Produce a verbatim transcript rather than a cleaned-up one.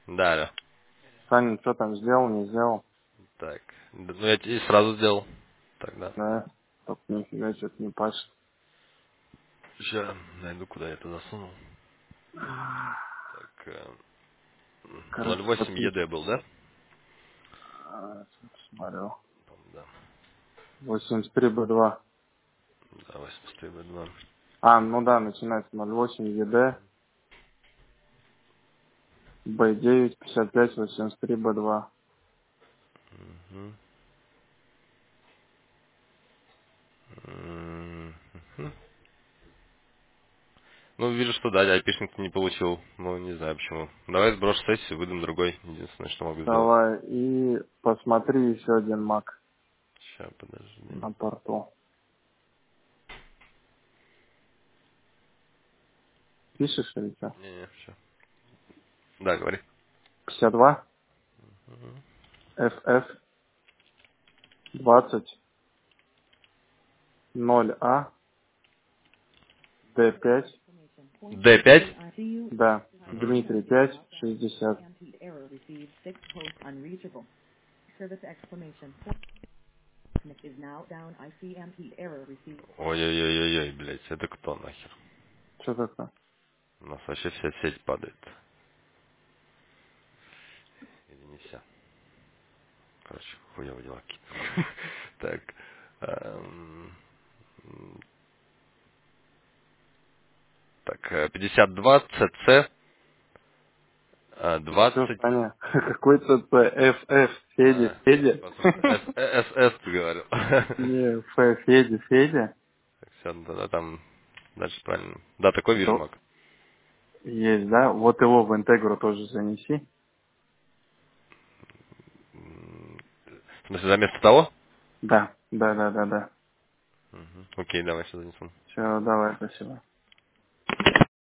Да, алло. Саня, что там сделал, не сделал? Так. Да, ну я тебе сразу сделал. Тогда. Да. Только нифига что-то не пашет. Сейчас найду, куда я это засунул. Так, э, ноль Короче, восемь восемь. ЕД был, да? а, Смотрю. По-моему, да. восемьдесят три бэ два. Да, восемьдесят четыре бэ два. А, ну да, начинается ноль восемь ЕД, бэ девять, пятьдесят пять, восемьдесят три бэ два. Мгм. Мгм. Ну, вижу, что да, айпишник не получил. Ну, не знаю почему. Давай сброшу сессию, выдам другой. Единственное, что могу сделать. Давай, и посмотри еще один мак Сейчас, подожди. на порту. Пишешь или что? Не-не, все. Да, говори. пятьдесят два, Мгм. эф эф, двадцать, ноль а, дэ пять, Д пять? да, Мгм. Дмитрий пять, шестьдесят. Ой-ой-ой-ой, блядь, это кто нахер? Что такое? У нас вообще вся сеть падает. Или не вся. Короче, хуёво дела какие-то. Так. эм, м, Так, э, пятьдесят два цэ цэ э, Ты что, двадцать. Саня? Какой-то эф эф, Федя, А, Федя? послушай, С- э, эс эс ты говорил. Не, Ф, Федя, Федя. Так, все, да, там дальше правильно. Да, такой вижу, То Мак. есть, да? Вот его в интегру тоже занеси. М, В смысле, за место того? Да, да, да, да, да. Мгм. Окей, давай, сейчас занесу. Все, давай, спасибо.